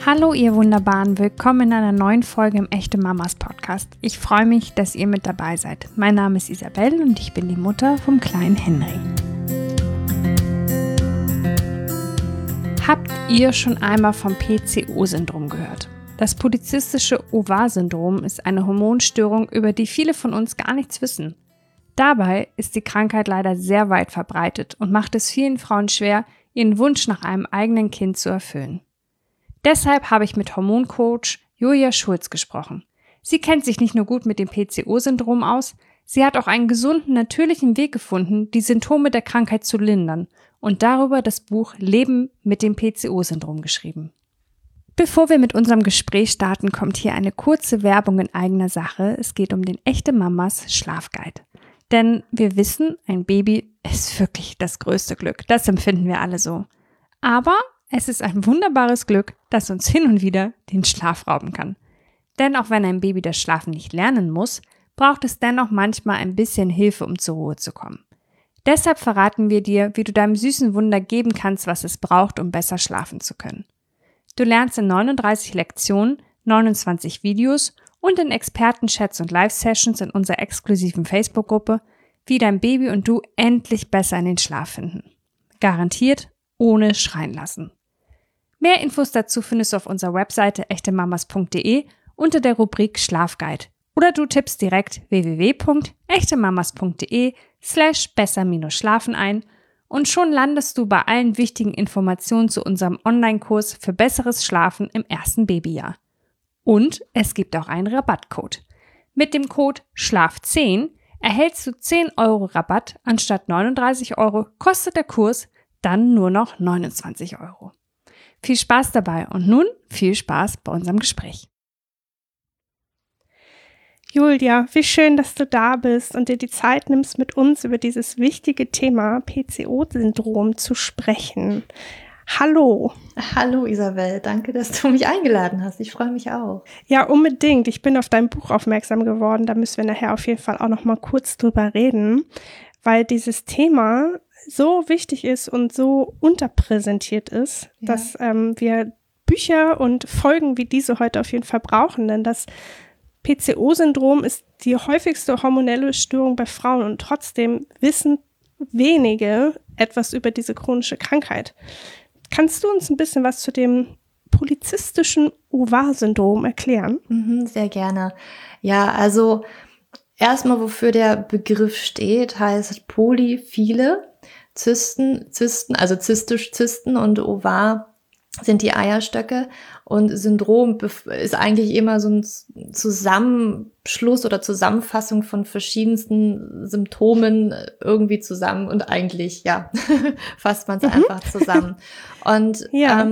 Hallo ihr Wunderbaren, willkommen in einer neuen Folge im Echte Mamas Podcast. Ich freue mich, dass ihr mit dabei seid. Mein Name ist Isabel und ich bin die Mutter vom kleinen Henry. Habt ihr schon einmal vom PCO-Syndrom gehört? Das polyzystische Ovar-Syndrom ist eine Hormonstörung, über die viele von uns gar nichts wissen. Dabei ist die Krankheit leider sehr weit verbreitet und macht es vielen Frauen schwer, ihren Wunsch nach einem eigenen Kind zu erfüllen. Deshalb habe ich mit Hormoncoach Julia Schulz gesprochen. Sie kennt sich nicht nur gut mit dem PCO-Syndrom aus, sie hat auch einen gesunden, natürlichen Weg gefunden, die Symptome der Krankheit zu lindern und darüber das Buch Leben mit dem PCO-Syndrom geschrieben. Bevor wir mit unserem Gespräch starten, kommt hier eine kurze Werbung in eigener Sache. Es geht um den Echte Mamas Schlafguide. Denn wir wissen, ein Baby ist wirklich das größte Glück. Das empfinden wir alle so. Aber es ist ein wunderbares Glück, das uns hin und wieder den Schlaf rauben kann. Denn auch wenn ein Baby das Schlafen nicht lernen muss, braucht es dennoch manchmal ein bisschen Hilfe, um zur Ruhe zu kommen. Deshalb verraten wir dir, wie du deinem süßen Wunder geben kannst, was es braucht, um besser schlafen zu können. Du lernst in 39 Lektionen, 29 Videos und in Expertenchats und Live-Sessions in unserer exklusiven Facebook-Gruppe, wie dein Baby und du endlich besser in den Schlaf finden. Garantiert ohne schreien lassen. Mehr Infos dazu findest du auf unserer Webseite echtemamas.de unter der Rubrik Schlafguide oder du tippst direkt www.echtemamas.de/besser-schlafen ein und schon landest du bei allen wichtigen Informationen zu unserem Online-Kurs für besseres Schlafen im ersten Babyjahr. Und es gibt auch einen Rabattcode. Mit dem Code SCHLAF10 erhältst du 10 Euro Rabatt anstatt 39 Euro kostet der Kurs dann nur noch 29 Euro. Viel Spaß dabei und nun viel Spaß bei unserem Gespräch. Julia, wie schön, dass du da bist und dir die Zeit nimmst, mit uns über dieses wichtige Thema PCO-Syndrom zu sprechen. Hallo. Hallo Isabel, danke, dass du mich eingeladen hast. Ich freue mich auch. Ja, unbedingt. Ich bin auf dein Buch aufmerksam geworden. Da müssen wir nachher auf jeden Fall auch noch mal kurz drüber reden, weil dieses Thema so wichtig ist und so unterpräsentiert ist, dass wir Bücher und Folgen wie diese heute auf jeden Fall brauchen, denn das PCO-Syndrom ist die häufigste hormonelle Störung bei Frauen und trotzdem wissen wenige etwas über diese chronische Krankheit. Kannst du uns ein bisschen was zu dem polyzystischen Ovar-Syndrom erklären? Sehr gerne. Ja, also erstmal, wofür der Begriff steht, heißt poly viele. Zysten, also zystisch Zysten und Ovar sind die Eierstöcke und Syndrom ist eigentlich immer so ein Zusammenschluss oder Zusammenfassung von verschiedensten Symptomen irgendwie zusammen und eigentlich, ja, fasst man es einfach zusammen. Und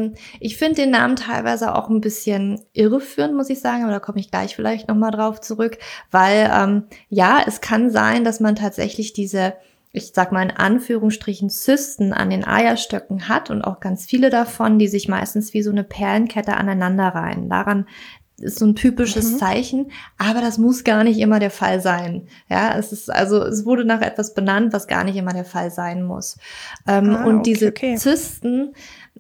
ich finde den Namen teilweise auch ein bisschen irreführend, muss ich sagen, aber da komme ich gleich vielleicht nochmal drauf zurück, weil es kann sein, dass man tatsächlich diese, ich sag mal in Anführungsstrichen, Zysten an den Eierstöcken hat und auch ganz viele davon, die sich meistens wie so eine Perlenkette aneinanderreihen. Daran ist so ein typisches Zeichen, aber das muss gar nicht immer der Fall sein. Ja, es wurde nach etwas benannt, was gar nicht immer der Fall sein muss. Diese Zysten,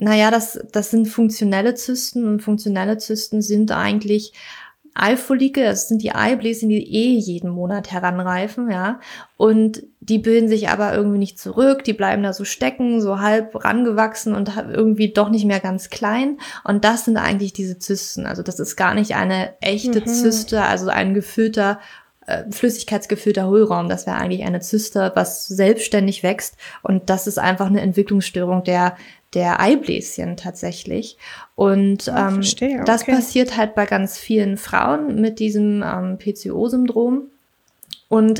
das sind funktionelle Zysten und funktionelle Zysten sind eigentlich Eifollikel, das sind die Eibläschen, die jeden Monat heranreifen, ja, und die bilden sich aber irgendwie nicht zurück, die bleiben da so stecken, so halb rangewachsen und irgendwie doch nicht mehr ganz klein und das sind eigentlich diese Zysten, also das ist gar nicht eine echte Zyste, also ein gefüllter, flüssigkeitsgefüllter Hohlraum, das wäre eigentlich eine Zyste, was selbstständig wächst und das ist einfach eine Entwicklungsstörung der Eibläschen tatsächlich. Und das passiert halt bei ganz vielen Frauen mit diesem PCO-Syndrom. Und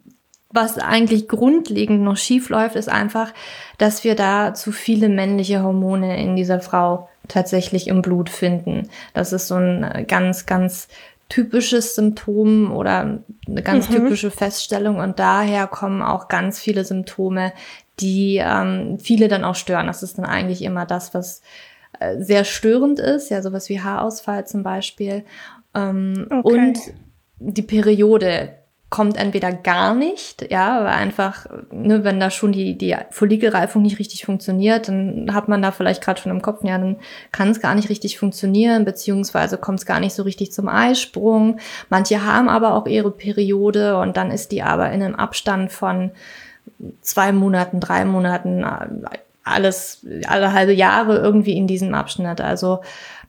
was eigentlich grundlegend noch schief läuft, ist einfach, dass wir da zu viele männliche Hormone in dieser Frau tatsächlich im Blut finden. Das ist so ein ganz, ganz typisches Symptom oder eine ganz typische Feststellung und daher kommen auch ganz viele Symptome, die viele dann auch stören. Das ist dann eigentlich immer das, was sehr störend ist, ja, sowas wie Haarausfall zum Beispiel. Und die Periode kommt entweder gar nicht, ja, weil einfach, ne, wenn da schon die Follikelreifung nicht richtig funktioniert, dann hat man da vielleicht gerade schon im Kopf, ja, dann kann es gar nicht richtig funktionieren, beziehungsweise kommt es gar nicht so richtig zum Eisprung. Manche haben aber auch ihre Periode und dann ist die aber in einem Abstand von 2 Monaten, 3 Monaten, alle halbe Jahre irgendwie in diesem Abschnitt. Also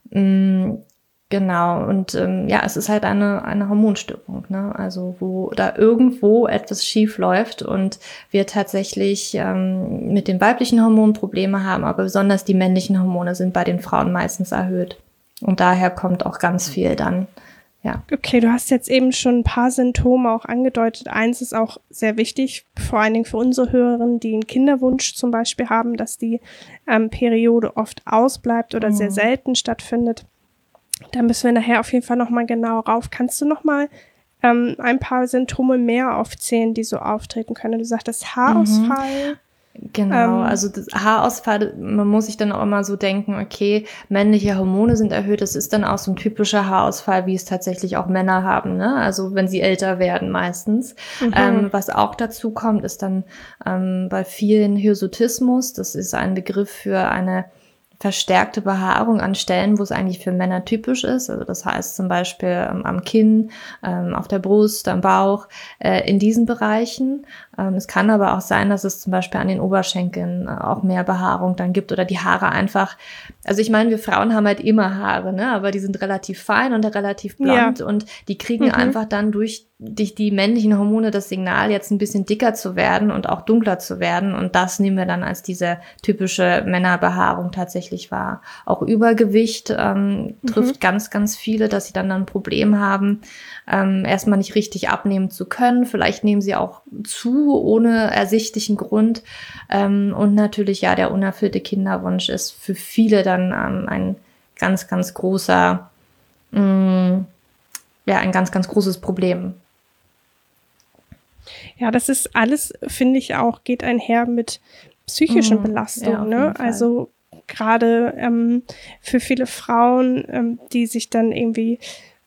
genau, und es ist halt eine Hormonstörung, ne? Also wo da irgendwo etwas schief läuft und wir tatsächlich mit den weiblichen Hormonen Probleme haben, aber besonders die männlichen Hormone sind bei den Frauen meistens erhöht. Und daher kommt auch ganz viel dann, ja. Okay, du hast jetzt eben schon ein paar Symptome auch angedeutet. Eins ist auch sehr wichtig, vor allen Dingen für unsere Hörerinnen, die einen Kinderwunsch zum Beispiel haben, dass die Periode oft ausbleibt oder sehr selten stattfindet. Da müssen wir nachher auf jeden Fall nochmal genau rauf. Kannst du nochmal ein paar Symptome mehr aufzählen, die so auftreten können? Du sagtest Haarausfall. Genau, also das Haarausfall, man muss sich dann auch immer so denken, okay, männliche Hormone sind erhöht, das ist dann auch so ein typischer Haarausfall, wie es tatsächlich auch Männer haben, ne? Also wenn sie älter werden meistens. Was auch dazu kommt, ist dann bei vielen Hirsutismus, das ist ein Begriff für eine verstärkte Behaarung an Stellen, wo es eigentlich für Männer typisch ist. Also das heißt zum Beispiel am Kinn, auf der Brust, am Bauch, in diesen Bereichen. Es kann aber auch sein, dass es zum Beispiel an den Oberschenkeln auch mehr Behaarung dann gibt oder die Haare einfach, also ich meine, wir Frauen haben halt immer Haare, ne, aber die sind relativ fein und relativ blond und die kriegen einfach dann durch die männlichen Hormone das Signal, jetzt ein bisschen dicker zu werden und auch dunkler zu werden und das nehmen wir dann als diese typische Männerbehaarung tatsächlich wahr. Auch Übergewicht trifft ganz, ganz viele, dass sie dann ein Problem haben, erstmal nicht richtig abnehmen zu können. Vielleicht nehmen sie auch zu, ohne ersichtlichen Grund. Und natürlich, ja, der unerfüllte Kinderwunsch ist für viele dann ein ganz, ganz großer, ein ganz, ganz großes Problem. Ja, das ist alles, finde ich auch, geht einher mit psychischen Belastungen, ne? Also gerade für viele Frauen, die sich dann irgendwie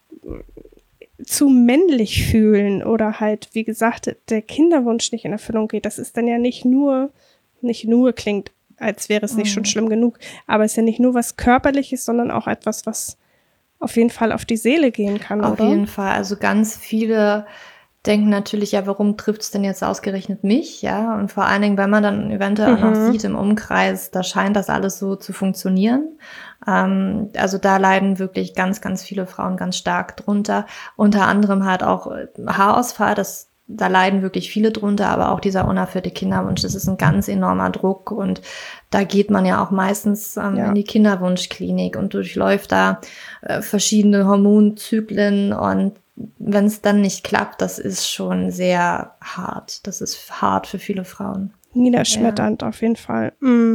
zu männlich fühlen oder halt, wie gesagt, der Kinderwunsch nicht in Erfüllung geht. Das ist dann ja nicht nur klingt, als wäre es nicht schon schlimm genug, aber es ist ja nicht nur was Körperliches, sondern auch etwas, was auf jeden Fall auf die Seele gehen kann, oder? Auf jeden Fall. Also ganz viele denken natürlich, ja, warum trifft es denn jetzt ausgerechnet mich? Ja, und vor allen Dingen, wenn man dann eventuell auch noch sieht im Umkreis, da scheint das alles so zu funktionieren. Also da leiden wirklich ganz, ganz viele Frauen ganz stark drunter. Unter anderem halt auch Haarausfall, da leiden wirklich viele drunter, aber auch dieser unerfüllte Kinderwunsch, das ist ein ganz enormer Druck und da geht man ja auch meistens in die Kinderwunschklinik und durchläuft da verschiedene Hormonzyklen und wenn es dann nicht klappt, das ist schon sehr hart. Das ist hart für viele Frauen. Niederschmetternd auf jeden Fall.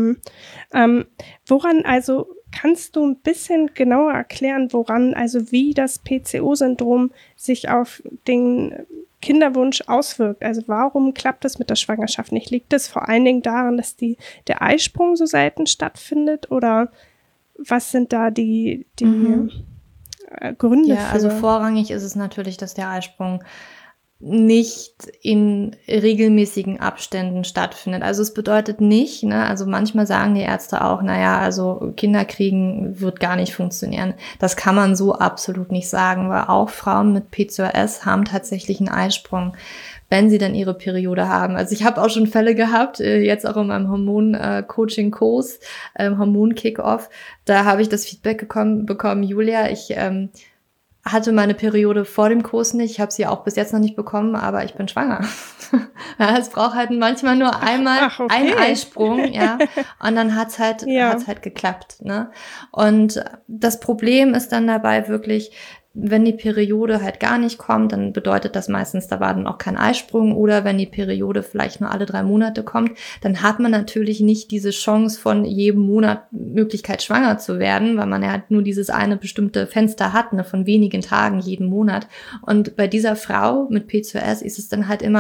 Woran, also kannst du ein bisschen genauer erklären, wie das PCO-Syndrom sich auf den Kinderwunsch auswirkt? Also warum klappt das mit der Schwangerschaft nicht? Liegt es vor allen Dingen daran, dass der Eisprung so selten stattfindet oder was sind da die Gründe für? Ja, also vorrangig ist es natürlich, dass der Eisprung nicht in regelmäßigen Abständen stattfindet. Also es bedeutet nicht, ne, also manchmal sagen die Ärzte auch, naja, also Kinder kriegen wird gar nicht funktionieren. Das kann man so absolut nicht sagen, weil auch Frauen mit PCOS haben tatsächlich einen Eisprung, wenn sie dann ihre Periode haben. Also ich habe auch schon Fälle gehabt, jetzt auch in meinem Hormon-Coaching-Kurs, Hormon-Kick-Off, da habe ich das Feedback bekommen, Julia, ich hatte meine Periode vor dem Kurs nicht, ich habe sie auch bis jetzt noch nicht bekommen, aber ich bin schwanger. Ja, es braucht halt manchmal nur einmal einen Eisprung, ja, und dann hat's halt geklappt, ne? Und das Problem ist dann dabei wirklich, wenn die Periode halt gar nicht kommt, dann bedeutet das meistens, da war dann auch kein Eisprung. Oder wenn die Periode vielleicht nur alle 3 Monate kommt, dann hat man natürlich nicht diese Chance von jedem Monat Möglichkeit schwanger zu werden, weil man ja halt nur dieses eine bestimmte Fenster hat, ne, von wenigen Tagen jeden Monat. Und bei dieser Frau mit PCOS ist es dann halt immer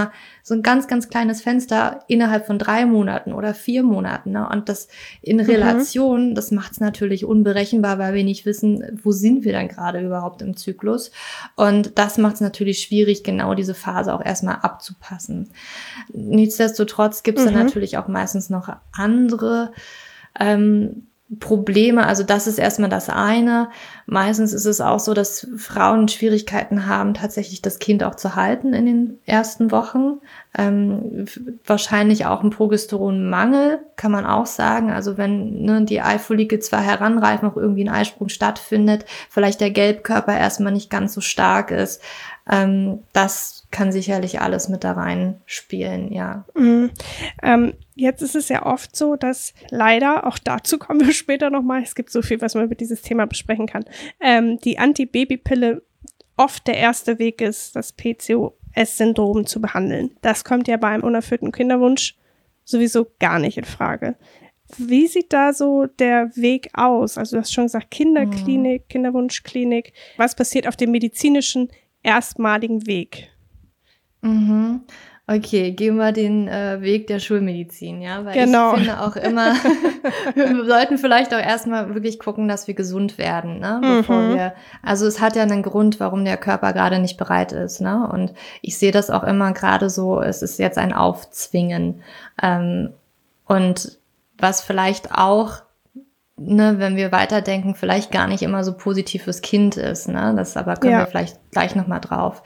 so ein ganz, ganz kleines Fenster innerhalb von 3 Monaten oder 4 Monaten. Ne? Und das in Relation, das macht es natürlich unberechenbar, weil wir nicht wissen, wo sind wir dann gerade überhaupt im Zyklus. Und das macht es natürlich schwierig, genau diese Phase auch erstmal abzupassen. Nichtsdestotrotz gibt es dann natürlich auch meistens noch andere Probleme, also das ist erstmal das eine. Meistens ist es auch so, dass Frauen Schwierigkeiten haben, tatsächlich das Kind auch zu halten in den ersten Wochen. Wahrscheinlich auch ein Progesteronmangel, kann man auch sagen. Also wenn die Eifollikel zwar heranreifen, auch irgendwie ein Eisprung stattfindet, vielleicht der Gelbkörper erstmal nicht ganz so stark ist. Das kann sicherlich alles mit da reinspielen, ja. Jetzt ist es ja oft so, dass leider, auch dazu kommen wir später nochmal, es gibt so viel, was man über dieses Thema besprechen kann, die Antibabypille oft der erste Weg ist, das PCOS-Syndrom zu behandeln. Das kommt ja bei einem unerfüllten Kinderwunsch sowieso gar nicht in Frage. Wie sieht da so der Weg aus? Also du hast schon gesagt, Kinderklinik, Kinderwunschklinik. Was passiert auf dem medizinischen erstmaligen Weg? Okay, gehen wir den Weg der Schulmedizin, ja, weil genau. Ich finde auch immer, wir sollten vielleicht auch erstmal wirklich gucken, dass wir gesund werden, ne, bevor also es hat ja einen Grund, warum der Körper gerade nicht bereit ist, ne, und ich sehe das auch immer gerade so, es ist jetzt ein Aufzwingen, und was vielleicht auch, ne, wenn wir weiterdenken, vielleicht gar nicht immer so positiv fürs Kind ist, ne, das aber können wir vielleicht gleich nochmal drauf.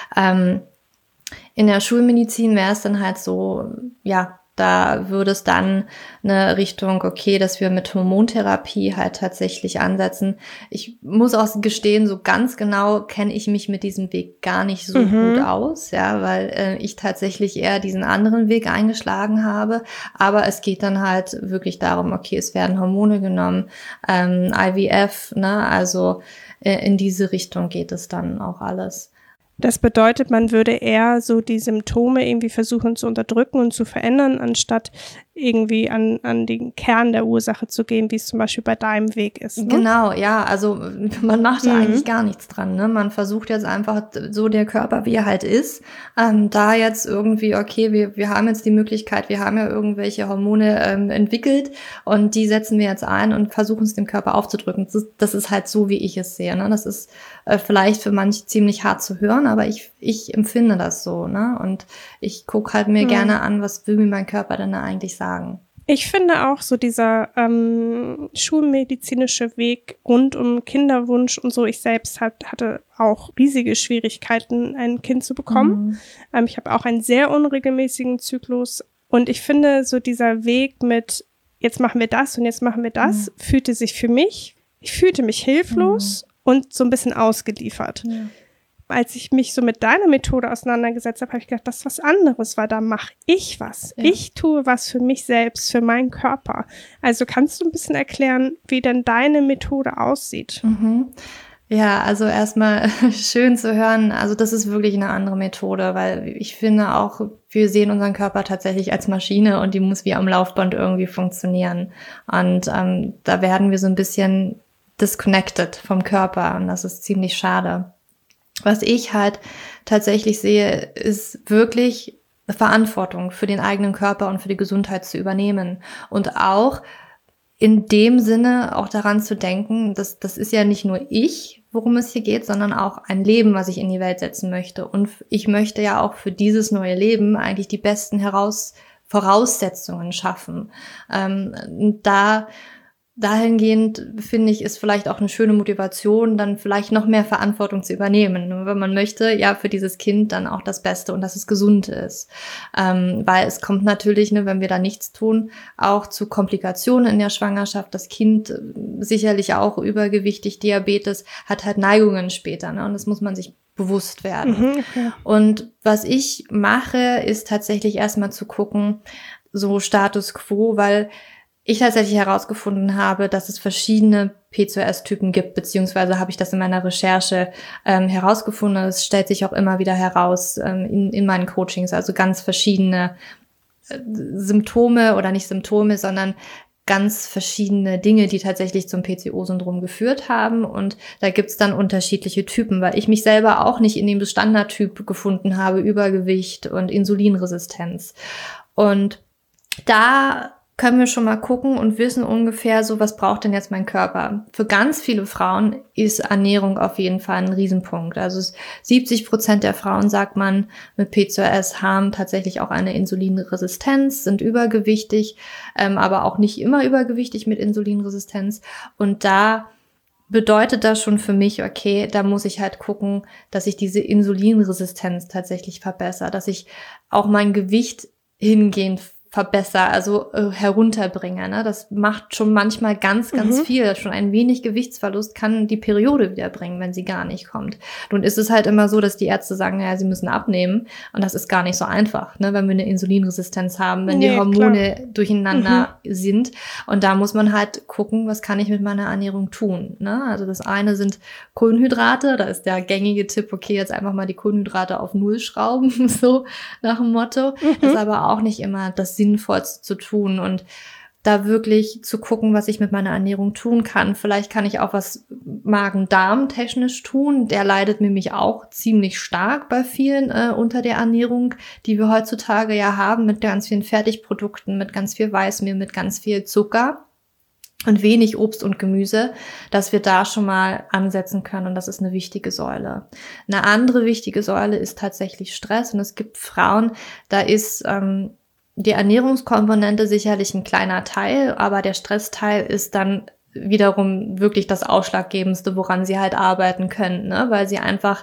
In der Schulmedizin wäre es dann halt so, ja, da würde es dann eine Richtung, okay, dass wir mit Hormontherapie halt tatsächlich ansetzen. Ich muss auch gestehen, so ganz genau kenne ich mich mit diesem Weg gar nicht so gut aus, ja, weil ich tatsächlich eher diesen anderen Weg eingeschlagen habe. Aber es geht dann halt wirklich darum, okay, es werden Hormone genommen, IVF, ne, also in diese Richtung geht es dann auch alles. Das bedeutet, man würde eher so die Symptome irgendwie versuchen zu unterdrücken und zu verändern, anstatt irgendwie an den Kern der Ursache zu gehen, wie es zum Beispiel bei deinem Weg ist. Ne? Genau, ja, also man macht da eigentlich gar nichts dran, ne? Man versucht jetzt einfach so der Körper, wie er halt ist, da jetzt irgendwie, okay, wir haben jetzt die Möglichkeit, wir haben ja irgendwelche Hormone entwickelt und die setzen wir jetzt ein und versuchen es dem Körper aufzudrücken. Das ist halt so, wie ich es sehe, ne? Das ist vielleicht für manche ziemlich hart zu hören, aber ich empfinde das so, ne? Und ich gucke halt mir gerne an, was will mir mein Körper denn da eigentlich sagen. Ich finde auch so dieser schulmedizinische Weg rund um Kinderwunsch und so, ich selbst hatte auch riesige Schwierigkeiten, ein Kind zu bekommen. Ich habe auch einen sehr unregelmäßigen Zyklus und ich finde so dieser Weg mit jetzt machen wir das und jetzt machen wir das, fühlte sich für mich, ich fühlte mich hilflos und so ein bisschen ausgeliefert. Ja. Als ich mich so mit deiner Methode auseinandergesetzt habe, habe ich gedacht, das ist was anderes, weil da mache ich was. Ja. Ich tue was für mich selbst, für meinen Körper. Also kannst du ein bisschen erklären, wie denn deine Methode aussieht? Ja, also erstmal schön zu hören. Also das ist wirklich eine andere Methode, weil ich finde auch, wir sehen unseren Körper tatsächlich als Maschine und die muss wie am Laufband irgendwie funktionieren. Und da werden wir so ein bisschen disconnected vom Körper und das ist ziemlich schade. Was ich halt tatsächlich sehe, ist wirklich Verantwortung für den eigenen Körper und für die Gesundheit zu übernehmen. Und auch in dem Sinne auch daran zu denken, dass das ist ja nicht nur ich, worum es hier geht, sondern auch ein Leben, was ich in die Welt setzen möchte. Und ich möchte ja auch für dieses neue Leben eigentlich die besten Voraussetzungen schaffen. Dahingehend, finde ich, ist vielleicht auch eine schöne Motivation, dann vielleicht noch mehr Verantwortung zu übernehmen. Wenn man möchte, ja, für dieses Kind dann auch das Beste und dass es gesund ist. Weil es kommt natürlich, wenn wir da nichts tun, auch zu Komplikationen in der Schwangerschaft. Das Kind sicherlich auch übergewichtig, Diabetes, hat halt Neigungen später, ne? Und das muss man sich bewusst werden. Okay. Und was ich mache, ist tatsächlich erstmal zu gucken, so Status Quo, weil ich tatsächlich herausgefunden habe, dass es verschiedene PCOS-Typen gibt, beziehungsweise habe ich das in meiner Recherche herausgefunden. Es stellt sich auch immer wieder heraus in meinen Coachings, also ganz verschiedene Symptome oder nicht Symptome, sondern ganz verschiedene Dinge, die tatsächlich zum PCO-Syndrom geführt haben. Und da gibt's dann unterschiedliche Typen, weil ich mich selber auch nicht in dem Standardtyp gefunden habe, Übergewicht und Insulinresistenz. Und da können wir schon mal gucken und wissen ungefähr so, was braucht denn jetzt mein Körper? Für ganz viele Frauen ist Ernährung auf jeden Fall ein Riesenpunkt. Also 70% der Frauen, sagt man, mit PCOS haben tatsächlich auch eine Insulinresistenz, sind übergewichtig, aber auch nicht immer übergewichtig mit Insulinresistenz. Und da bedeutet das schon für mich, okay, da muss ich halt gucken, dass ich diese Insulinresistenz tatsächlich verbessere, dass ich auch mein Gewicht hingehend verbessere, also herunterbringe. Ne? Das macht schon manchmal ganz, ganz viel. Schon ein wenig Gewichtsverlust kann die Periode wiederbringen, wenn sie gar nicht kommt. Nun ist es halt immer so, dass die Ärzte sagen, naja, sie müssen abnehmen. Und das ist gar nicht so einfach, ne? Wenn wir eine Insulinresistenz haben, wenn die Hormone durcheinander sind. Und da muss man halt gucken, was kann ich mit meiner Ernährung tun. Ne? Also das eine sind Kohlenhydrate. Da ist der gängige Tipp, okay, jetzt einfach mal die Kohlenhydrate auf 0 schrauben, so nach dem Motto. Ist aber auch nicht immer das Sinnvollste zu tun und da wirklich zu gucken, was ich mit meiner Ernährung tun kann. Vielleicht kann ich auch was Magen-Darm-technisch tun. Der leidet nämlich auch ziemlich stark bei vielen unter der Ernährung, die wir heutzutage ja haben, mit ganz vielen Fertigprodukten, mit ganz viel Weißmehl, mit ganz viel Zucker und wenig Obst und Gemüse, dass wir da schon mal ansetzen können. Und das ist eine wichtige Säule. Eine andere wichtige Säule ist tatsächlich Stress. Und es gibt Frauen, da ist die Ernährungskomponente sicherlich ein kleiner Teil, aber der Stressteil ist dann wiederum wirklich das Ausschlaggebendste, woran sie halt arbeiten können, ne? Weil sie einfach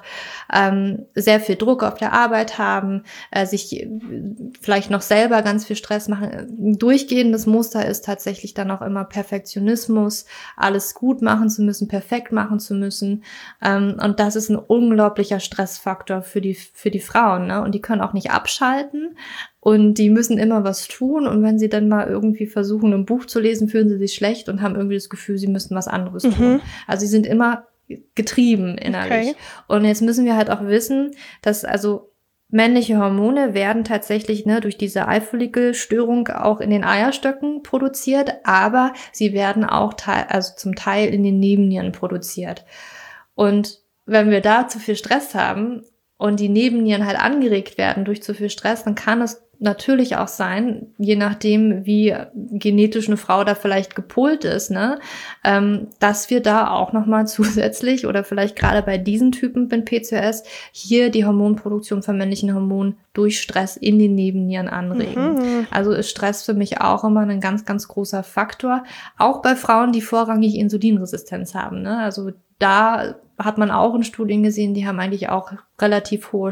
sehr viel Druck auf der Arbeit haben, sich vielleicht noch selber ganz viel Stress machen. Ein durchgehendes Muster ist tatsächlich dann auch immer Perfektionismus, alles gut machen zu müssen, perfekt machen zu müssen. Und das ist ein unglaublicher Stressfaktor für die Frauen, ne? Und die können auch nicht abschalten. Und die müssen immer was tun. Und wenn sie dann mal irgendwie versuchen, ein Buch zu lesen, fühlen sie sich schlecht und haben irgendwie das Gefühl, sie müssten was anderes tun. Also sie sind immer getrieben innerlich. Okay. Und jetzt müssen wir halt auch wissen, dass also männliche Hormone werden tatsächlich durch diese Eifollikelstörung auch in den Eierstöcken produziert, aber sie werden auch zum Teil in den Nebennieren produziert. Und wenn wir da zu viel Stress haben und die Nebennieren halt angeregt werden durch zu viel Stress, dann kann es natürlich auch sein, je nachdem, wie genetisch eine Frau da vielleicht gepolt ist, ne, dass wir da auch nochmal zusätzlich oder vielleicht gerade bei diesen Typen mit PCOS hier die Hormonproduktion von männlichen Hormonen durch Stress in den Nebennieren anregen. Also ist Stress für mich auch immer ein ganz, ganz großer Faktor. Auch bei Frauen, die vorrangig Insulinresistenz haben, ne, also da hat man auch in Studien gesehen, die haben eigentlich auch relativ hohe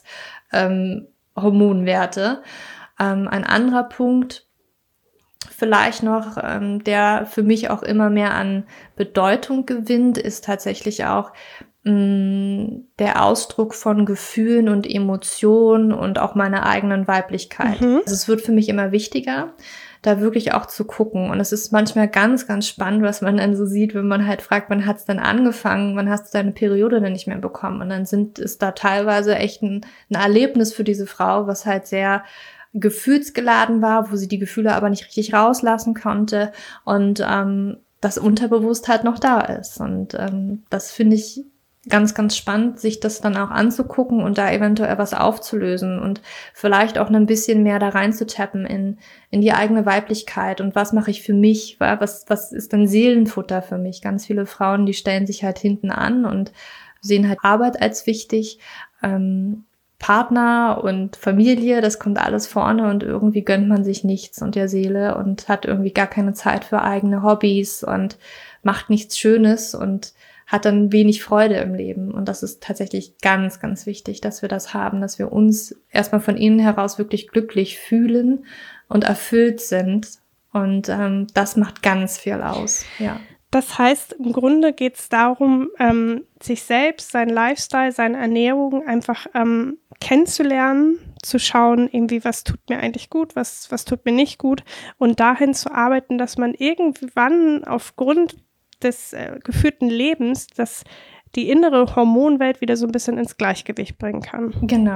Hormonwerte. Ein anderer Punkt vielleicht noch, der für mich auch immer mehr an Bedeutung gewinnt, ist tatsächlich auch der Ausdruck von Gefühlen und Emotionen und auch meiner eigenen Weiblichkeit. Also es wird für mich immer wichtiger, da wirklich auch zu gucken. Und es ist manchmal ganz, ganz spannend, was man dann so sieht, wenn man halt fragt, wann hat's denn angefangen, wann hast du deine Periode denn nicht mehr bekommen? Und dann ist da teilweise echt ein Erlebnis für diese Frau, was halt sehr gefühlsgeladen war, wo sie die Gefühle aber nicht richtig rauslassen konnte und das unterbewusst halt noch da ist. Und das finde ich ganz, ganz spannend, sich das dann auch anzugucken und da eventuell was aufzulösen und vielleicht auch ein bisschen mehr da reinzutappen in die eigene Weiblichkeit und was mache ich für mich, was ist denn Seelenfutter für mich? Ganz viele Frauen, die stellen sich halt hinten an und sehen halt Arbeit als wichtig, Partner und Familie, das kommt alles vorne und irgendwie gönnt man sich nichts und der Seele und hat irgendwie gar keine Zeit für eigene Hobbys und macht nichts Schönes und hat dann wenig Freude im Leben. Und das ist tatsächlich ganz, ganz wichtig, dass wir das haben, dass wir uns erstmal von innen heraus wirklich glücklich fühlen und erfüllt sind. Und das macht ganz viel aus, ja. Das heißt, im Grunde geht es darum, sich selbst, seinen Lifestyle, seine Ernährung einfach kennenzulernen, zu schauen, irgendwie, was tut mir eigentlich gut, was tut mir nicht gut und dahin zu arbeiten, dass man irgendwann aufgrund des geführten Lebens, dass die innere Hormonwelt wieder so ein bisschen ins Gleichgewicht bringen kann. Genau,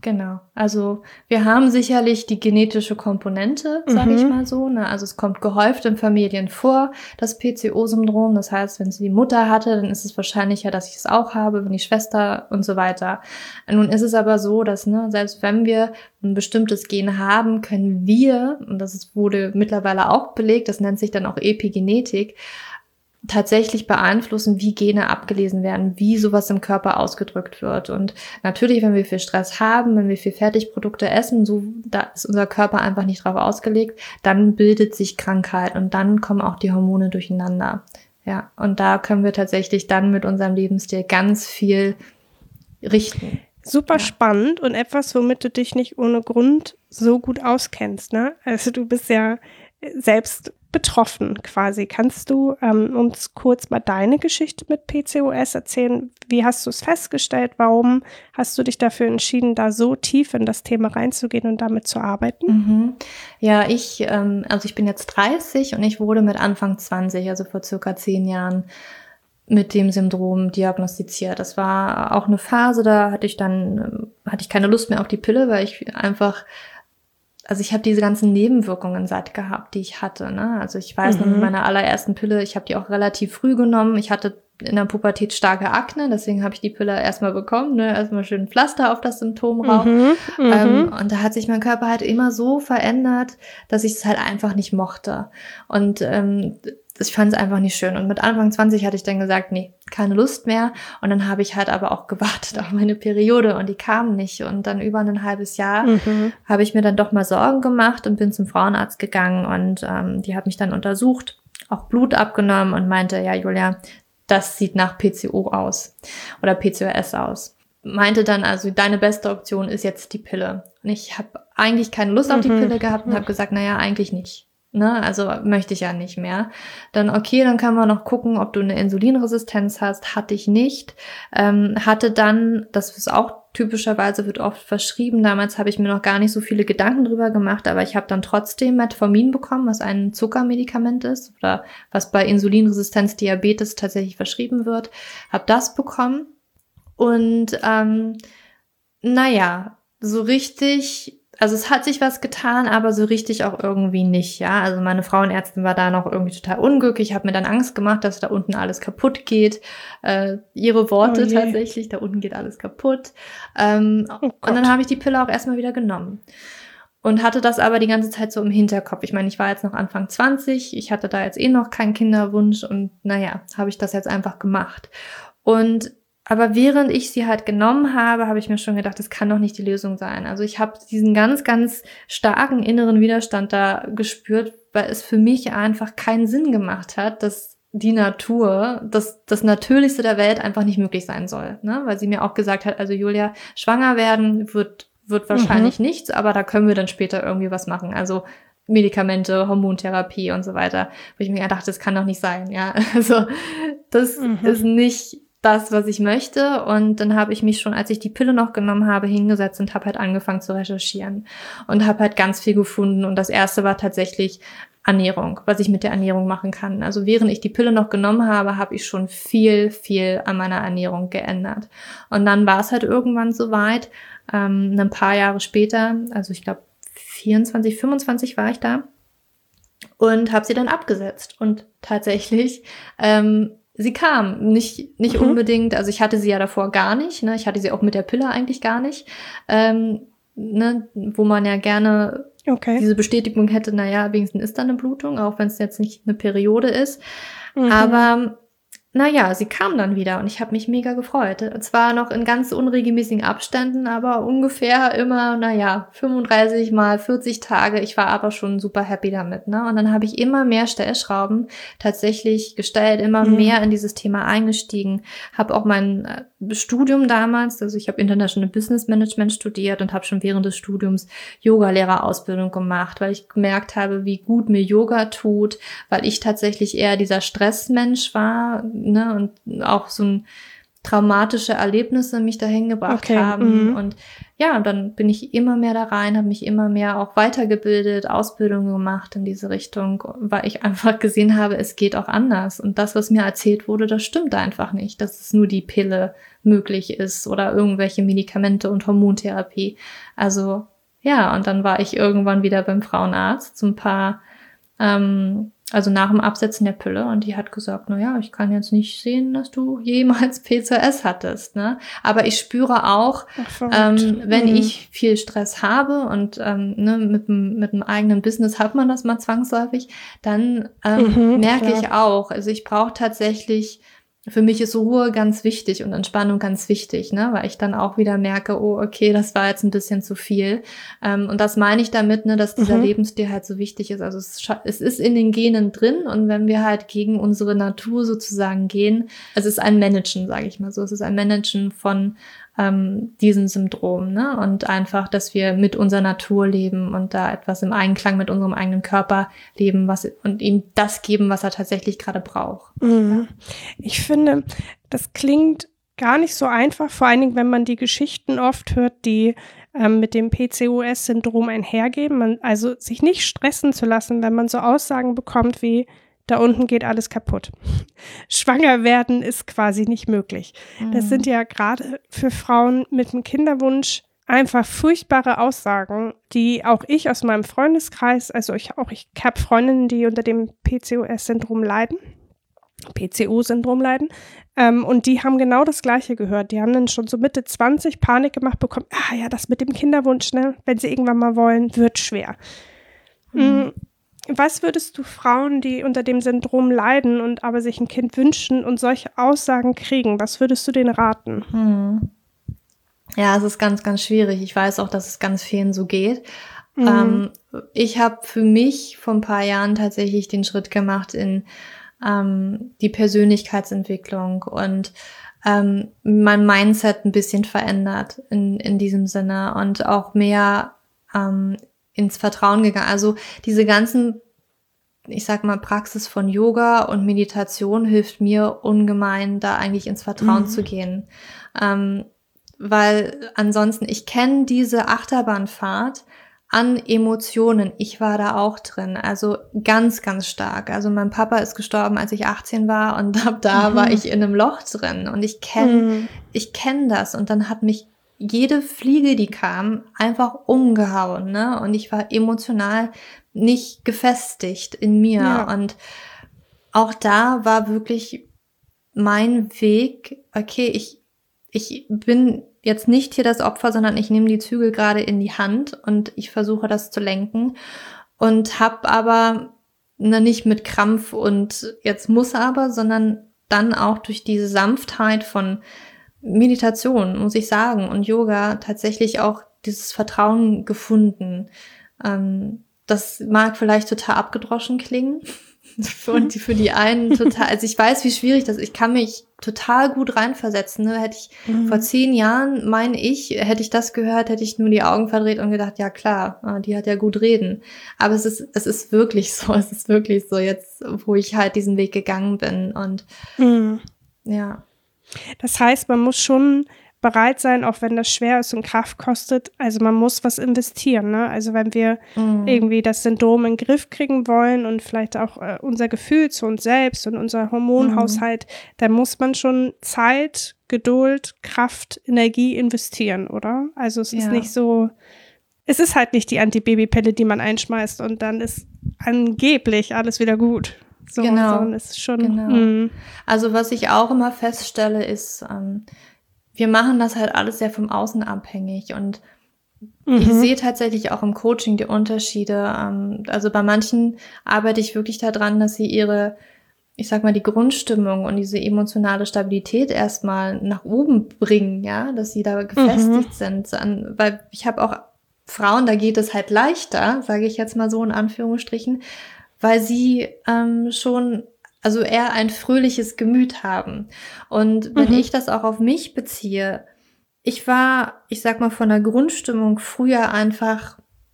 Genau. Also wir haben sicherlich die genetische Komponente, sage ich mal so. Ne? Also es kommt gehäuft in Familien vor, das PCO-Syndrom. Das heißt, wenn sie die Mutter hatte, dann ist es wahrscheinlicher, dass ich es auch habe, wenn die Schwester und so weiter. Nun ist es aber so, dass selbst wenn wir ein bestimmtes Gen haben, können wir, und wurde mittlerweile auch belegt, das nennt sich dann auch Epigenetik, tatsächlich beeinflussen, wie Gene abgelesen werden, wie sowas im Körper ausgedrückt wird. Und natürlich, wenn wir viel Stress haben, wenn wir viel Fertigprodukte essen, da ist unser Körper einfach nicht drauf ausgelegt, dann bildet sich Krankheit und dann kommen auch die Hormone durcheinander. Ja, und da können wir tatsächlich dann mit unserem Lebensstil ganz viel richten. Super spannend und etwas, womit du dich nicht ohne Grund so gut auskennst, ne? Also du bist ja selbst betroffen quasi. Kannst du uns kurz mal deine Geschichte mit PCOS erzählen? Wie hast du es festgestellt? Warum hast du dich dafür entschieden, da so tief in das Thema reinzugehen und damit zu arbeiten? Ja, ich bin jetzt 30 und ich wurde mit Anfang 20, also vor circa 10 Jahren, mit dem Syndrom diagnostiziert. Das war auch eine Phase, da hatte ich keine Lust mehr auf die Pille, weil ich einfach, also ich habe diese ganzen Nebenwirkungen satt gehabt, die ich hatte. Ne? Also ich weiß noch mit meiner allerersten Pille, ich habe die auch relativ früh genommen. Ich hatte in der Pubertät starke Akne, deswegen habe ich die Pille erstmal bekommen, ne? Erstmal schön Pflaster auf das Symptom rauf. Und da hat sich mein Körper halt immer so verändert, dass ich es halt einfach nicht mochte. Und ich fand es einfach nicht schön. Und mit Anfang 20 hatte ich dann gesagt, nee, keine Lust mehr. Und dann habe ich halt aber auch gewartet auf meine Periode und die kam nicht. Und dann über ein halbes Jahr habe ich mir dann doch mal Sorgen gemacht und bin zum Frauenarzt gegangen und die hat mich dann untersucht, auch Blut abgenommen und meinte, ja, Julia, das sieht nach PCO aus oder PCOS aus. Meinte dann, also deine beste Option ist jetzt die Pille. Und ich habe eigentlich keine Lust auf die Pille gehabt und habe gesagt, naja, eigentlich nicht. Ne, also möchte ich ja nicht mehr. Dann okay, dann können wir noch gucken, ob du eine Insulinresistenz hast. Hatte ich nicht. Hatte dann, das ist auch typischerweise, wird oft verschrieben. Damals habe ich mir noch gar nicht so viele Gedanken drüber gemacht, aber ich habe dann trotzdem Metformin bekommen, was ein Zuckermedikament ist oder was bei Insulinresistenz, Diabetes tatsächlich verschrieben wird. Habe das bekommen und so richtig. Also es hat sich was getan, aber so richtig auch irgendwie nicht, ja. Also meine Frauenärztin war da noch irgendwie total unglücklich. Ich habe mir dann Angst gemacht, dass da unten alles kaputt geht. Ihre Worte tatsächlich, da unten geht alles kaputt. Und dann habe ich die Pille auch erstmal wieder genommen. Und hatte das aber die ganze Zeit so im Hinterkopf. Ich meine, ich war jetzt noch Anfang 20, ich hatte da jetzt noch keinen Kinderwunsch und habe ich das jetzt einfach gemacht. Aber während ich sie halt genommen habe ich mir schon gedacht, das kann doch nicht die Lösung sein. Also ich habe diesen ganz, ganz starken inneren Widerstand da gespürt, weil es für mich einfach keinen Sinn gemacht hat, dass die Natur, das Natürlichste der Welt einfach nicht möglich sein soll. Ne? Weil sie mir auch gesagt hat, also Julia, schwanger werden wird wahrscheinlich nichts, aber da können wir dann später irgendwie was machen. Also Medikamente, Hormontherapie und so weiter. Wo ich mir gedacht, das kann doch nicht sein. Ja, also das ist nicht das, was ich möchte. Und dann habe ich mich schon, als ich die Pille noch genommen habe, hingesetzt und habe halt angefangen zu recherchieren und habe halt ganz viel gefunden. Und das erste war tatsächlich Ernährung, was ich mit der Ernährung machen kann. Also während ich die Pille noch genommen habe, habe ich schon viel, viel an meiner Ernährung geändert. Und dann war es halt irgendwann soweit, ein paar Jahre später, also ich glaube 24, 25 war ich da und habe sie dann abgesetzt. Und tatsächlich sie kam nicht unbedingt, also ich hatte sie ja davor gar nicht, ne? Ich hatte sie auch mit der Pille eigentlich gar nicht, wo man ja gerne diese Bestätigung hätte, naja, wenigstens ist da eine Blutung, auch wenn es jetzt nicht eine Periode ist. Aber sie kam dann wieder und ich habe mich mega gefreut. Zwar noch in ganz unregelmäßigen Abständen, aber ungefähr immer, 35 mal 40 Tage. Ich war aber schon super happy damit, ne? Und dann habe ich immer mehr Stellschrauben tatsächlich gestellt, immer mehr in dieses Thema eingestiegen. Habe auch mein Studium damals, also ich habe International Business Management studiert und habe schon während des Studiums Yogalehrerausbildung gemacht, weil ich gemerkt habe, wie gut mir Yoga tut, weil ich tatsächlich eher dieser Stressmensch war, ne, und auch so ein traumatische Erlebnisse mich dahin gebracht haben. Und ja, und dann bin ich immer mehr da rein, habe mich immer mehr auch weitergebildet, Ausbildungen gemacht in diese Richtung, weil ich einfach gesehen habe, es geht auch anders. Und das, was mir erzählt wurde, das stimmt einfach nicht, dass es nur die Pille möglich ist oder irgendwelche Medikamente und Hormontherapie. Also ja, und dann war ich irgendwann wieder beim Frauenarzt zum also nach dem Absetzen der Pille, und die hat gesagt, ich kann jetzt nicht sehen, dass du jemals PCOS hattest, ne? Aber ich spüre auch, wenn ich viel Stress habe und mit dem eigenen Business hat man das mal zwangsläufig, dann merke ich auch, also ich brauche tatsächlich, für mich ist Ruhe ganz wichtig und Entspannung ganz wichtig, ne, weil ich dann auch wieder merke, oh, okay, das war jetzt ein bisschen zu viel. Und das meine ich damit, ne, dass dieser Lebensstil halt so wichtig ist. Also es ist in den Genen drin, und wenn wir halt gegen unsere Natur sozusagen gehen, es ist ein Managen, sage ich mal so, es ist ein Managen von diesen Syndrom, ne, und einfach, dass wir mit unserer Natur leben und da etwas im Einklang mit unserem eigenen Körper leben, und ihm das geben, was er tatsächlich gerade braucht. Ja. Ich finde, das klingt gar nicht so einfach, vor allen Dingen, wenn man die Geschichten oft hört, die mit dem PCOS-Syndrom einhergehen, also sich nicht stressen zu lassen, wenn man so Aussagen bekommt wie, da unten geht alles kaputt. Schwanger werden ist quasi nicht möglich. Das sind ja gerade für Frauen mit einem Kinderwunsch einfach furchtbare Aussagen, die auch ich aus meinem Freundeskreis, also ich habe Freundinnen, die unter dem PCOS-Syndrom leiden, und die haben genau das Gleiche gehört. Die haben dann schon so Mitte 20 Panik gemacht bekommen, das mit dem Kinderwunsch, ne, wenn sie irgendwann mal wollen, wird schwer. Was würdest du Frauen, die unter dem Syndrom leiden und aber sich ein Kind wünschen und solche Aussagen kriegen, was würdest du denen raten? Ja, es ist ganz, ganz schwierig. Ich weiß auch, dass es ganz vielen so geht. Ich habe für mich vor ein paar Jahren tatsächlich den Schritt gemacht in die Persönlichkeitsentwicklung und mein Mindset ein bisschen verändert in diesem Sinne und auch mehr ins Vertrauen gegangen. Also diese ganzen, ich sag mal, Praxis von Yoga und Meditation hilft mir ungemein, da eigentlich ins Vertrauen zu gehen. Weil ansonsten, ich kenne diese Achterbahnfahrt an Emotionen. Ich war da auch drin, also ganz, ganz stark. Also mein Papa ist gestorben, als ich 18 war, und ab da war ich in einem Loch drin, und ich kenn das, und dann hat mich jede Fliege, die kam, einfach umgehauen, ne? Und ich war emotional nicht gefestigt in mir. Ja. Und auch da war wirklich mein Weg, okay, ich bin jetzt nicht hier das Opfer, sondern ich nehme die Zügel gerade in die Hand und ich versuche das zu lenken, und habe aber nicht mit Krampf und jetzt muss aber, sondern dann auch durch diese Sanftheit von Meditation, muss ich sagen, und Yoga tatsächlich auch dieses Vertrauen gefunden. Das mag vielleicht total abgedroschen klingen und für die einen total, also ich weiß, wie schwierig das ist. Ich kann mich total gut reinversetzen. Ne? Hätte ich vor 10 Jahren, hätte ich das gehört, hätte ich nur die Augen verdreht und gedacht, ja klar, die hat ja gut reden. Aber es ist wirklich so, jetzt, wo ich halt diesen Weg gegangen bin, und ja. Das heißt, man muss schon bereit sein, auch wenn das schwer ist und Kraft kostet. Also man muss was investieren, ne? Also wenn wir irgendwie das Syndrom in den Griff kriegen wollen und vielleicht auch unser Gefühl zu uns selbst und unser Hormonhaushalt, dann muss man schon Zeit, Geduld, Kraft, Energie investieren, oder? Also es ist nicht so, es ist halt nicht die Antibabypille, die man einschmeißt und dann ist angeblich alles wieder gut. So, genau. So, ist schon, Also was ich auch immer feststelle, ist, wir machen das halt alles sehr vom Außen abhängig, und ich sehe tatsächlich auch im Coaching die Unterschiede. Also bei manchen arbeite ich wirklich daran, dass sie ihre, ich sag mal, die Grundstimmung und diese emotionale Stabilität erstmal nach oben bringen, ja, dass sie da gefestigt sind. Weil ich habe auch Frauen, da geht es halt leichter, sage ich jetzt mal so in Anführungsstrichen, weil sie schon, also eher ein fröhliches Gemüt haben. Und wenn ich das auch auf mich beziehe, ich war, ich sag mal, von der Grundstimmung früher einfach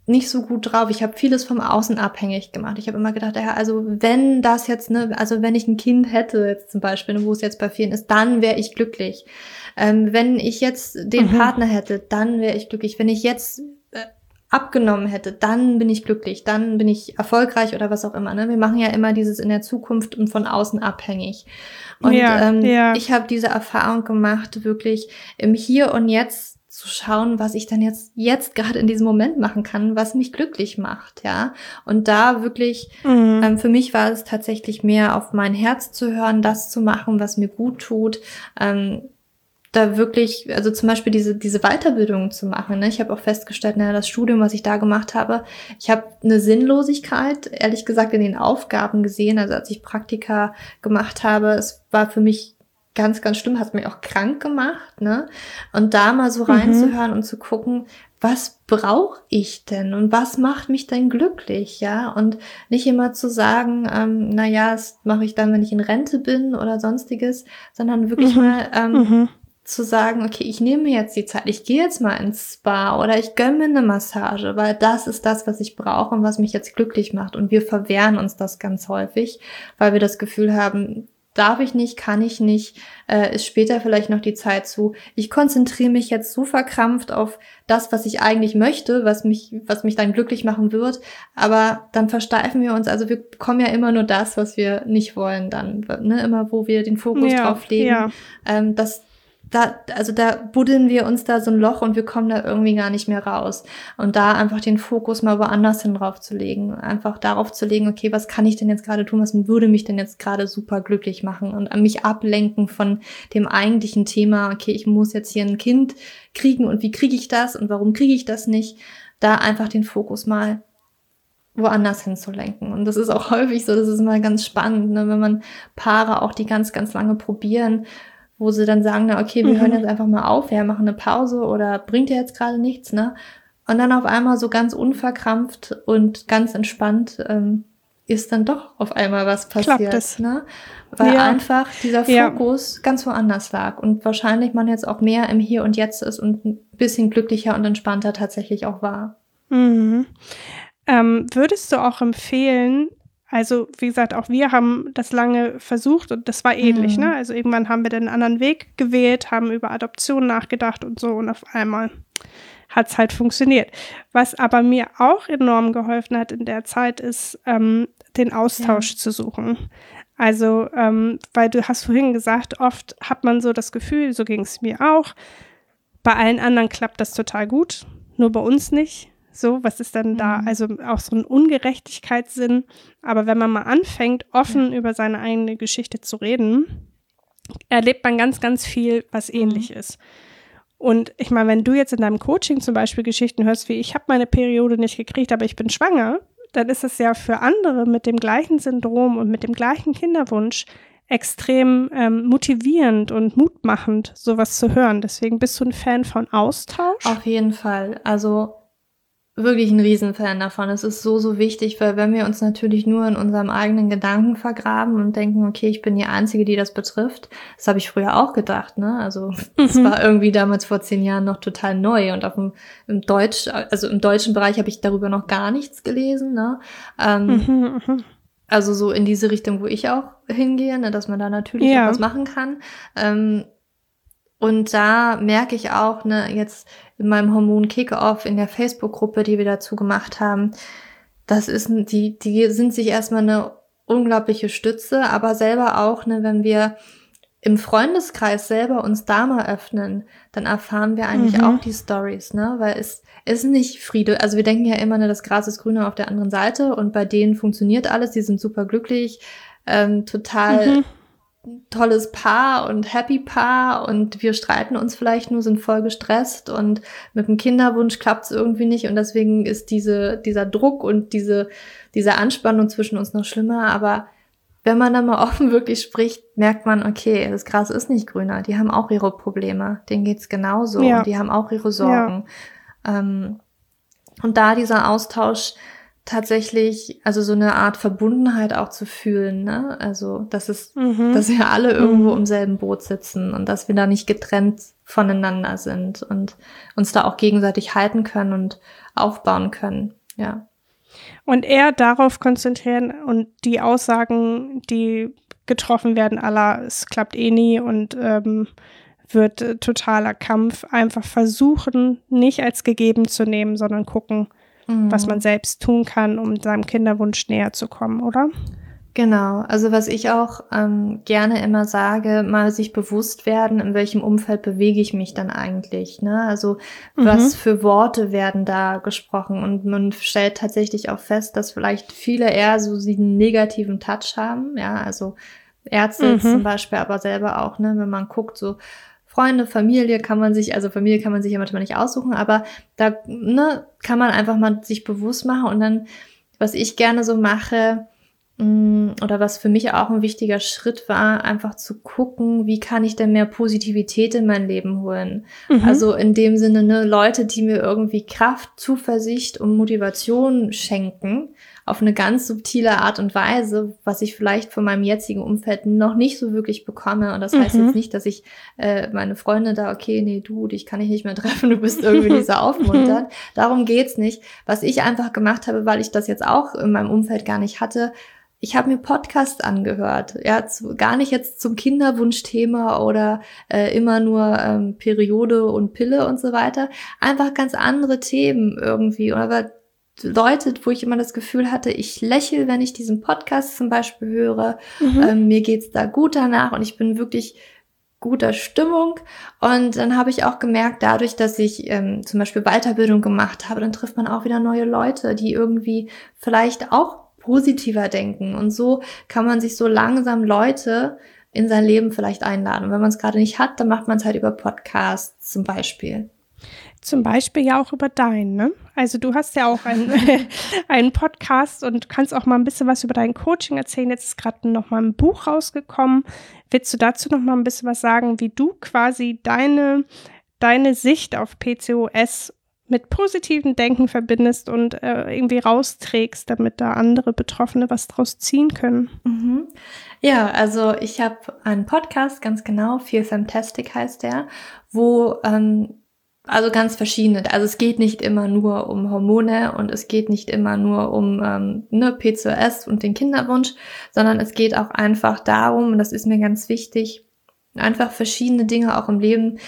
nicht so gut drauf. Ich habe vieles vom Außen abhängig gemacht. Ich habe immer gedacht, ja, also wenn das jetzt, ne, also wenn ich ein Kind hätte, jetzt zum Beispiel, wo es jetzt bei vielen ist, dann wäre ich glücklich. Wenn ich jetzt den Partner hätte, dann wäre ich glücklich. Wenn ich jetzt abgenommen hätte, dann bin ich glücklich, dann bin ich erfolgreich oder was auch immer. Ne? Wir machen ja immer dieses in der Zukunft und von außen abhängig. Und ich habe diese Erfahrung gemacht, wirklich im Hier und Jetzt zu schauen, was ich dann jetzt gerade in diesem Moment machen kann, was mich glücklich macht, ja. Und da wirklich, für mich war es tatsächlich mehr auf mein Herz zu hören, das zu machen, was mir gut tut, da wirklich, also zum Beispiel diese Weiterbildung zu machen. Ne? Ich habe auch festgestellt, das Studium, was ich da gemacht habe, ich habe eine Sinnlosigkeit, ehrlich gesagt, in den Aufgaben gesehen. Also als ich Praktika gemacht habe, es war für mich ganz, ganz schlimm, hat mich auch krank gemacht, ne? Und da mal so reinzuhören und zu gucken, was brauche ich denn und was macht mich denn glücklich, ja? Und nicht immer zu sagen, das mache ich dann, wenn ich in Rente bin oder sonstiges, sondern wirklich mal zu sagen, okay, ich nehme mir jetzt die Zeit, ich gehe jetzt mal ins Spa oder ich gönne mir eine Massage, weil das ist das, was ich brauche und was mich jetzt glücklich macht. Und wir verwehren uns das ganz häufig, weil wir das Gefühl haben, darf ich nicht, kann ich nicht, ist später vielleicht noch die Zeit zu. Ich konzentriere mich jetzt so verkrampft auf das, was ich eigentlich möchte, was mich dann glücklich machen wird, aber dann versteifen wir uns, also wir bekommen ja immer nur das, was wir nicht wollen dann, ne? Immer wo wir den Fokus drauf legen, da buddeln wir uns da so ein Loch und wir kommen da irgendwie gar nicht mehr raus. Und da einfach den Fokus mal woanders hin drauf zu legen. Einfach darauf zu legen, okay, was kann ich denn jetzt gerade tun? Was würde mich denn jetzt gerade super glücklich machen? Und an mich ablenken von dem eigentlichen Thema, okay, ich muss jetzt hier ein Kind kriegen und wie kriege ich das und warum kriege ich das nicht? Da einfach den Fokus mal woanders hinzulenken. Und das ist auch häufig so, das ist mal ganz spannend, ne? Wenn man Paare auch die ganz, ganz lange probieren, wo sie dann sagen, na okay, wir hören jetzt einfach mal auf, wir machen eine Pause oder bringt ja jetzt gerade nichts, ne? Und dann auf einmal so ganz unverkrampft und ganz entspannt ist dann doch auf einmal was passiert, ne? Weil einfach dieser Fokus ganz woanders lag und wahrscheinlich man jetzt auch mehr im Hier und Jetzt ist und ein bisschen glücklicher und entspannter tatsächlich auch war. Würdest du auch empfehlen, also wie gesagt, auch wir haben das lange versucht und das war ähnlich, ne? Also irgendwann haben wir den anderen Weg gewählt, haben über Adoption nachgedacht und so und auf einmal hat es halt funktioniert. Was aber mir auch enorm geholfen hat in der Zeit ist, den Austausch zu suchen. Also, weil du hast vorhin gesagt, oft hat man so das Gefühl, so ging es mir auch, bei allen anderen klappt das total gut, nur bei uns nicht. So, was ist denn da? Also auch so ein Ungerechtigkeitssinn. Aber wenn man mal anfängt, offen über seine eigene Geschichte zu reden, erlebt man ganz, ganz viel, was ähnlich ist. Und ich meine, wenn du jetzt in deinem Coaching zum Beispiel Geschichten hörst, wie ich habe meine Periode nicht gekriegt, aber ich bin schwanger, dann ist es ja für andere mit dem gleichen Syndrom und mit dem gleichen Kinderwunsch extrem motivierend und mutmachend, sowas zu hören. Deswegen bist du ein Fan von Austausch? Auf jeden Fall. Also wirklich ein Riesenfan davon. Es ist so, so wichtig, weil wenn wir uns natürlich nur in unserem eigenen Gedanken vergraben und denken, okay, ich bin die Einzige, die das betrifft, das habe ich früher auch gedacht, ne? Also das war irgendwie damals vor 10 Jahren noch total neu und im deutschen Bereich habe ich darüber noch gar nichts gelesen, ne? Also so in diese Richtung, wo ich auch hingehe, ne? Dass man da natürlich auch was machen kann. Und da merke ich auch, ne, jetzt in meinem Hormon Kick-Off in der Facebook-Gruppe, die wir dazu gemacht haben, das ist, die sind sich erstmal eine unglaubliche Stütze, aber selber auch, ne, wenn wir im Freundeskreis selber uns da mal öffnen, dann erfahren wir eigentlich auch die Stories, ne, weil es ist nicht Friede, also wir denken ja immer, ne, das Gras ist grüner auf der anderen Seite und bei denen funktioniert alles, die sind super glücklich, total tolles Paar und Happy Paar und wir streiten uns vielleicht nur, sind voll gestresst und mit dem Kinderwunsch klappt es irgendwie nicht und deswegen ist dieser Druck und diese Anspannung zwischen uns noch schlimmer, aber wenn man dann mal offen wirklich spricht, merkt man, okay, das Gras ist nicht grüner, die haben auch ihre Probleme, denen geht's genauso und die haben auch ihre Sorgen. Und da dieser Austausch tatsächlich, also so eine Art Verbundenheit auch zu fühlen, ne? Also, dass wir alle irgendwo im selben Boot sitzen und dass wir da nicht getrennt voneinander sind und uns da auch gegenseitig halten können und aufbauen können. Ja. Und eher darauf konzentrieren und die Aussagen, die getroffen werden, es klappt eh nie und wird totaler Kampf, einfach versuchen, nicht als gegeben zu nehmen, sondern gucken, was man selbst tun kann, um seinem Kinderwunsch näher zu kommen, oder? Genau, also was ich auch gerne immer sage, mal sich bewusst werden, in welchem Umfeld bewege ich mich dann eigentlich, ne? Also was für Worte werden da gesprochen, und man stellt tatsächlich auch fest, dass vielleicht viele eher so einen negativen Touch haben, ja, also Ärzte zum Beispiel, aber selber auch, ne, wenn man guckt, so Freunde, Familie kann man sich ja manchmal nicht aussuchen, aber da, ne, kann man einfach mal sich bewusst machen. Und dann, was ich gerne so mache, oder was für mich auch ein wichtiger Schritt war, einfach zu gucken, wie kann ich denn mehr Positivität in mein Leben holen? Also in dem Sinne, ne, Leute, die mir irgendwie Kraft, Zuversicht und Motivation schenken, auf eine ganz subtile Art und Weise, was ich vielleicht von meinem jetzigen Umfeld noch nicht so wirklich bekomme. Und das heißt jetzt nicht, dass ich meine Freunde da, okay, nee, dich kann ich nicht mehr treffen, du bist irgendwie nicht so aufmunternd. Darum geht's nicht. Was ich einfach gemacht habe, weil ich das jetzt auch in meinem Umfeld gar nicht hatte, ich habe mir Podcasts angehört, ja, gar nicht jetzt zum Kinderwunschthema oder immer nur Periode und Pille und so weiter, einfach ganz andere Themen irgendwie, aber Leute, wo ich immer das Gefühl hatte, ich lächle, wenn ich diesen Podcast zum Beispiel höre, mir geht's da gut danach und ich bin wirklich guter Stimmung. Und dann habe ich auch gemerkt, dadurch, dass ich zum Beispiel Weiterbildung gemacht habe, dann trifft man auch wieder neue Leute, die irgendwie vielleicht auch positiver denken. Und so kann man sich so langsam Leute in sein Leben vielleicht einladen. Und wenn man es gerade nicht hat, dann macht man es halt über Podcasts zum Beispiel. Zum Beispiel ja auch über deinen, ne? Also du hast ja auch einen Podcast und kannst auch mal ein bisschen was über dein Coaching erzählen. Jetzt ist gerade noch mal ein Buch rausgekommen. Willst du dazu noch mal ein bisschen was sagen, wie du quasi deine Sicht auf PCOS mit positivem Denken verbindest und irgendwie rausträgst, damit da andere Betroffene was draus ziehen können? Ja, also ich habe einen Podcast, ganz genau, Feel Fantastic heißt der, wo also ganz verschiedene, also es geht nicht immer nur um Hormone und es geht nicht immer nur um PCOS und den Kinderwunsch, sondern es geht auch einfach darum, und das ist mir ganz wichtig, einfach verschiedene Dinge auch im Leben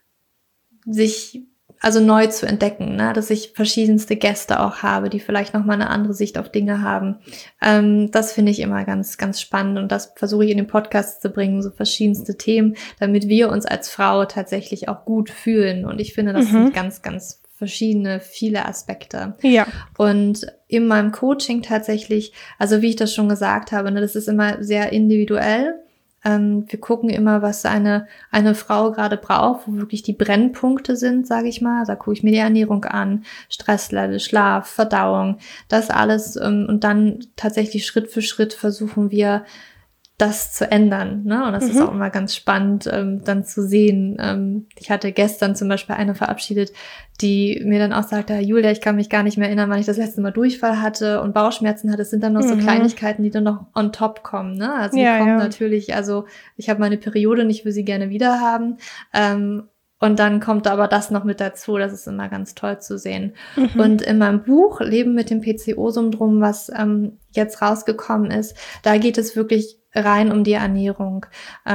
neu zu entdecken, ne? Dass ich verschiedenste Gäste auch habe, die vielleicht nochmal eine andere Sicht auf Dinge haben. Das finde ich immer ganz, ganz spannend und das versuche ich in den Podcast zu bringen, so verschiedenste Themen, damit wir uns als Frau tatsächlich auch gut fühlen. Und ich finde, das sind ganz, ganz viele Aspekte. Ja. Und in meinem Coaching tatsächlich, also wie ich das schon gesagt habe, ne, das ist immer sehr individuell. Wir gucken immer, was eine Frau gerade braucht, wo wirklich die Brennpunkte sind, sage ich mal. Da gucke ich mir die Ernährung an, Stresslevel, Schlaf, Verdauung, das alles. Und dann tatsächlich Schritt für Schritt versuchen wir, das zu ändern, ne? Und das ist auch immer ganz spannend, dann zu sehen. Ich hatte gestern zum Beispiel eine verabschiedet, die mir dann auch sagte, Julia, ich kann mich gar nicht mehr erinnern, wann ich das letzte Mal Durchfall hatte und Bauchschmerzen hatte. Es sind dann noch so Kleinigkeiten, die dann noch on top kommen, ne? Also die kommen natürlich, also ich habe meine Periode und ich will sie gerne wieder haben. Und dann kommt aber das noch mit dazu, das ist immer ganz toll zu sehen. Und in meinem Buch Leben mit dem PCO-Syndrom, was jetzt rausgekommen ist, da geht es wirklich rein um die Ernährung.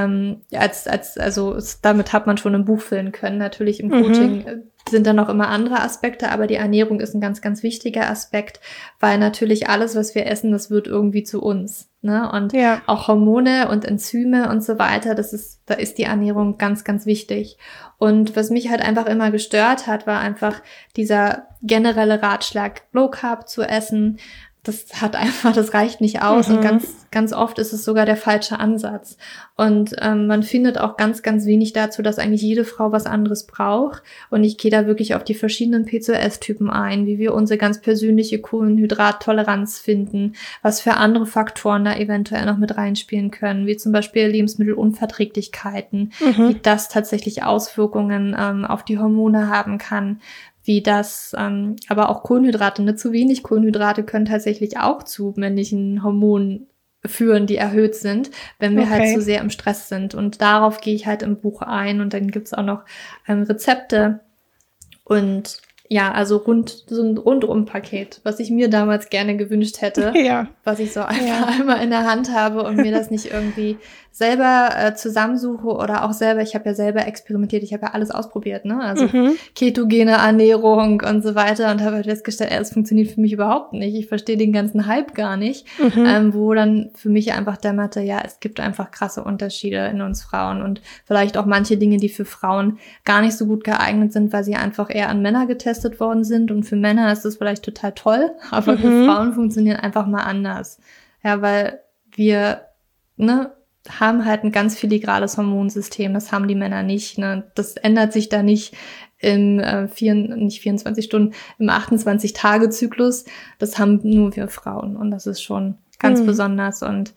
Also damit hat man schon ein Buch füllen können. Natürlich im Coaching sind dann noch immer andere Aspekte, aber die Ernährung ist ein ganz, ganz wichtiger Aspekt, weil natürlich alles, was wir essen, das wird irgendwie zu uns, ne? Und auch Hormone und Enzyme und so weiter, da ist die Ernährung ganz, ganz wichtig. Und was mich halt einfach immer gestört hat, war einfach dieser generelle Ratschlag, Low Carb zu essen. Das reicht nicht aus und ganz, ganz oft ist es sogar der falsche Ansatz. Und man findet auch ganz, ganz wenig dazu, dass eigentlich jede Frau was anderes braucht. Und ich gehe da wirklich auf die verschiedenen PCOS-Typen ein, wie wir unsere ganz persönliche Kohlenhydrattoleranz finden, was für andere Faktoren da eventuell noch mit reinspielen können, wie zum Beispiel Lebensmittelunverträglichkeiten, wie das tatsächlich Auswirkungen auf die Hormone haben kann. Wie das, aber auch Kohlenhydrate, ne? Zu wenig Kohlenhydrate können tatsächlich auch zu männlichen Hormonen führen, die erhöht sind, wenn wir halt zu sehr im Stress sind. Und darauf gehe ich halt im Buch ein und dann gibt's auch noch Rezepte. Und ja, also so ein Rundum-Paket, was ich mir damals gerne gewünscht hätte, Ja. was ich so einfach einmal in der Hand habe und mir das nicht irgendwie selber zusammensuche oder auch selber, ich habe ja selber experimentiert, ich habe ja alles ausprobiert, ne? Also ketogene Ernährung und so weiter und habe halt festgestellt, es funktioniert für mich überhaupt nicht. Ich verstehe den ganzen Hype gar nicht, wo dann für mich einfach dämmerte, ja, es gibt einfach krasse Unterschiede in uns Frauen und vielleicht auch manche Dinge, die für Frauen gar nicht so gut geeignet sind, weil sie einfach eher an Männer getestet worden sind und für Männer ist das vielleicht total toll, aber für Frauen funktionieren einfach mal anders. Ja, weil wir, ne, haben halt ein ganz filigranes Hormonsystem, das haben die Männer nicht, ne? Das ändert sich da nicht im nicht 24 Stunden, im 28-Tage-Zyklus. Das haben nur wir Frauen und das ist schon ganz besonders und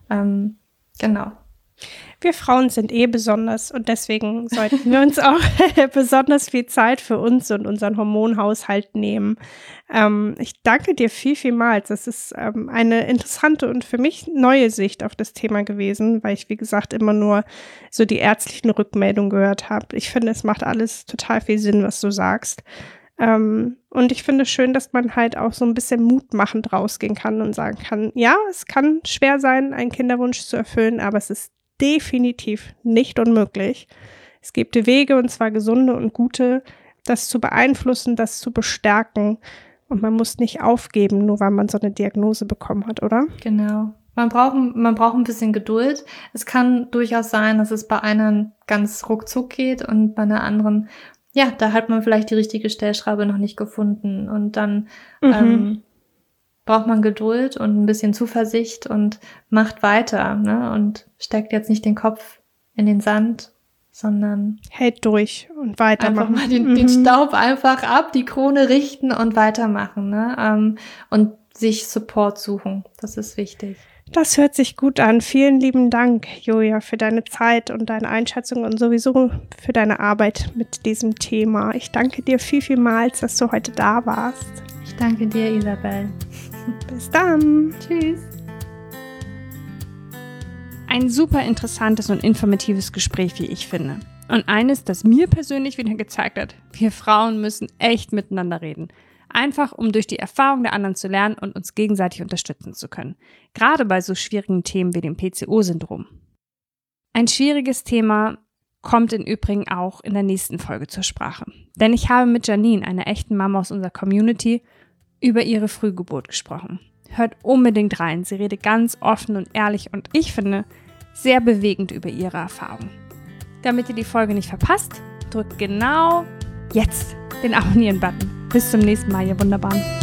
genau. Wir Frauen sind besonders und deswegen sollten wir uns auch besonders viel Zeit für uns und unseren Hormonhaushalt nehmen. Ich danke dir vielmals. Das ist eine interessante und für mich neue Sicht auf das Thema gewesen, weil ich, wie gesagt, immer nur so die ärztlichen Rückmeldungen gehört habe. Ich finde, es macht alles total viel Sinn, was du sagst. Und ich finde es schön, dass man halt auch so ein bisschen mutmachend rausgehen kann und sagen kann, ja, es kann schwer sein, einen Kinderwunsch zu erfüllen, aber es ist definitiv nicht unmöglich. Es gibt Wege, und zwar gesunde und gute, das zu beeinflussen, das zu bestärken. Und man muss nicht aufgeben, nur weil man so eine Diagnose bekommen hat, oder? Genau. Man braucht ein bisschen Geduld. Es kann durchaus sein, dass es bei einer ganz ruckzuck geht und bei einer anderen, ja, da hat man vielleicht die richtige Stellschraube noch nicht gefunden. Und dann braucht man Geduld und ein bisschen Zuversicht und macht weiter, ne? Und steckt jetzt nicht den Kopf in den Sand, sondern hält durch und weitermachen. Einfach mal den Staub einfach ab, die Krone richten und weitermachen, ne? Und sich Support suchen. Das ist wichtig. Das hört sich gut an. Vielen lieben Dank, Julia, für deine Zeit und deine Einschätzung und sowieso für deine Arbeit mit diesem Thema. Ich danke dir vielmals, dass du heute da warst. Ich danke dir, Isabel. Bis dann. Tschüss. Ein super interessantes und informatives Gespräch, wie ich finde. Und eines, das mir persönlich wieder gezeigt hat, wir Frauen müssen echt miteinander reden. Einfach, um durch die Erfahrung der anderen zu lernen und uns gegenseitig unterstützen zu können. Gerade bei so schwierigen Themen wie dem PCO-Syndrom. Ein schwieriges Thema kommt im Übrigen auch in der nächsten Folge zur Sprache. Denn ich habe mit Janine, einer echten Mama aus unserer Community, über ihre Frühgeburt gesprochen. Hört unbedingt rein, sie redet ganz offen und ehrlich und ich finde, sehr bewegend über ihre Erfahrungen. Damit ihr die Folge nicht verpasst, drückt genau jetzt den Abonnieren-Button. Bis zum nächsten Mal, ihr Wunderbaren.